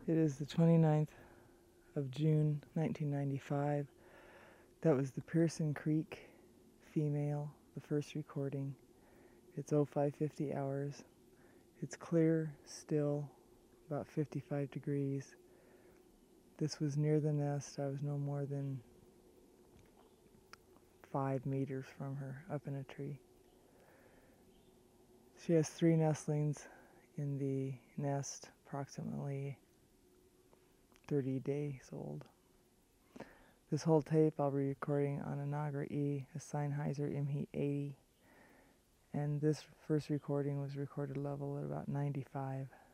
It is the 29th of June, 1995. That was the Pearson Creek female, the first recording. It's 0550 hours. It's clear, still, about 55 degrees. This was near the nest. I was no more than 5 meters from her, up in a tree. She has 3 nestlings in the nest, approximately 30 days old. This whole tape I'll be recording on a Nagra E, a Sennheiser MHE 80, and this first recording was recorded level at about 95.